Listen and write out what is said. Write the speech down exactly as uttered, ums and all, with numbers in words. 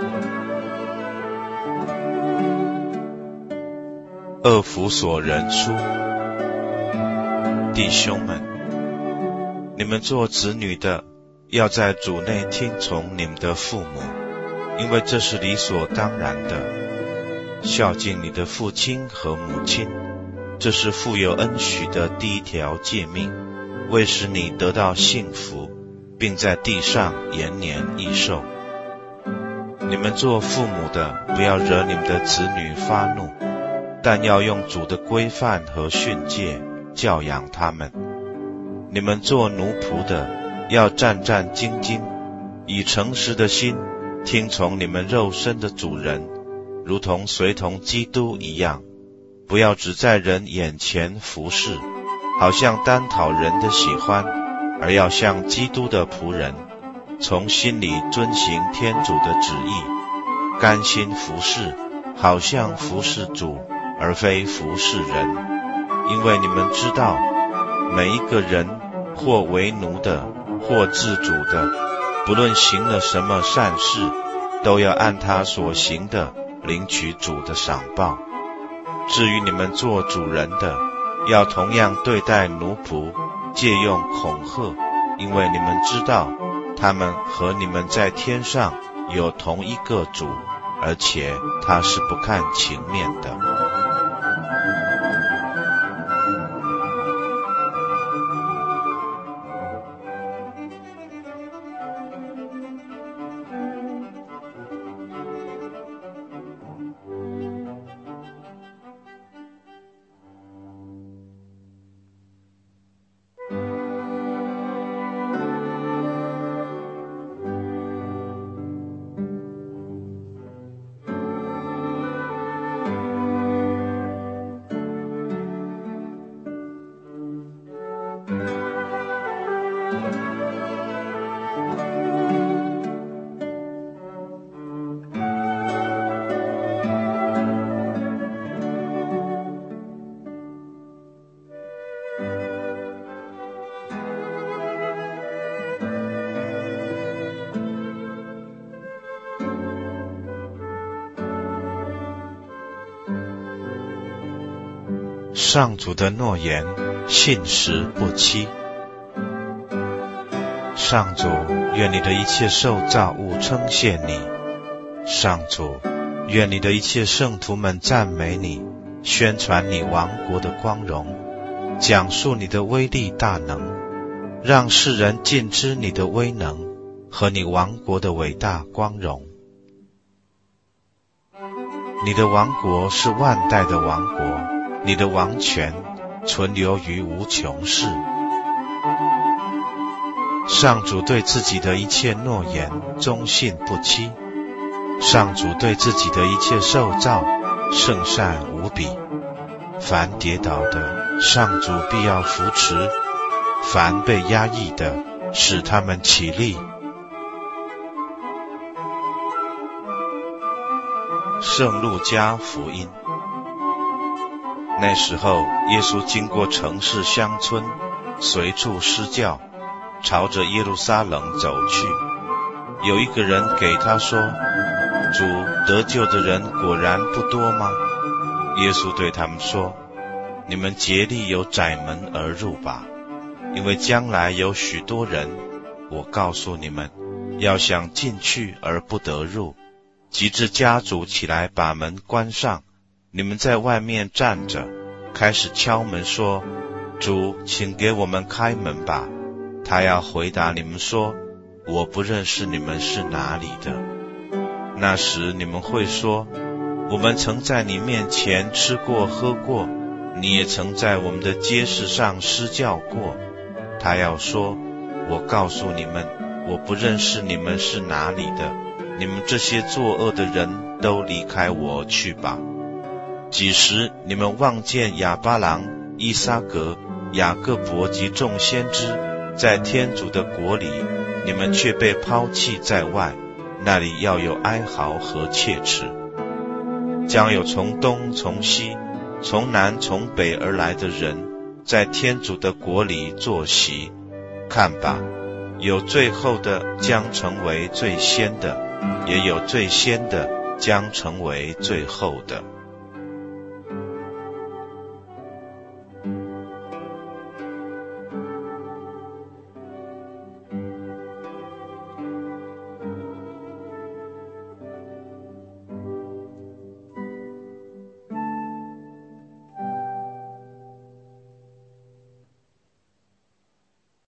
厄弗所人书，弟兄们，你们做子女的，要在主内听从你们的父母，因为这是理所当然的。孝敬你的父亲和母亲，这是富有恩许的第一条诫命，为使你得到幸福，并在地上延年益寿。你们做父母的，不要惹你们的子女发怒，但要用主的规范和训诫教养他们。你们做奴仆的，要战战兢兢，以诚实的心听从你们肉身的主人，如同随同基督一样，不要只在人眼前服侍，好像单讨人的喜欢，而要像基督的仆人，从心里遵行天主的旨意，甘心服侍，好像服侍主，而非服侍人。因为你们知道，每一个人或为奴的，或自主的，不论行了什么善事，都要按他所行的领取主的赏报。至于你们做主人的，要同样对待奴仆，借用恐吓，因为你们知道，他们和你们在天上有同一个主，而且他是不看情面的。上主的诺言，信实不欺。上主，愿你的一切受造物称谢你。上主，愿你的一切圣徒们赞美你，宣传你王国的光荣，讲述你的威力大能，让世人尽知你的威能和你王国的伟大光荣。你的王国是万代的王国，你的王权存留于无穷世。上主对自己的一切诺言忠信不欺，上主对自己的一切受造圣善无比。凡跌倒的，上主必要扶持；凡被压抑的，使他们起立。圣路加福音。那时候，耶稣经过城市乡村，随处施教，朝着耶路撒冷走去。有一个人给他说：“主，得救的人果然不多吗？”耶稣对他们说：“你们竭力由窄门而入吧，因为将来有许多人，我告诉你们，要想进去而不得入，及至家主起来把门关上，你们在外面站着，开始敲门说：主，请给我们开门吧。他要回答你们说：我不认识你们是哪里的。那时你们会说：我们曾在你面前吃过喝过，你也曾在我们的街市上施教过。他要说：我告诉你们，我不认识你们是哪里的，你们这些作恶的人都离开我去吧。几时你们望见亚巴郎、伊撒格、雅各伯及众先知在天主的国里，你们却被抛弃在外，那里要有哀嚎和切齿。将有从东从西从南从北而来的人在天主的国里坐席。看吧，有最后的将成为最先的， 也有最先的将成为最后的。